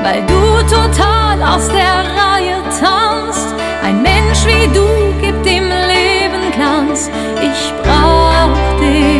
weil du total aus der Reihe tanzt. Ein Mensch wie du gibt dem Leben Glanz. Ich brauch dich.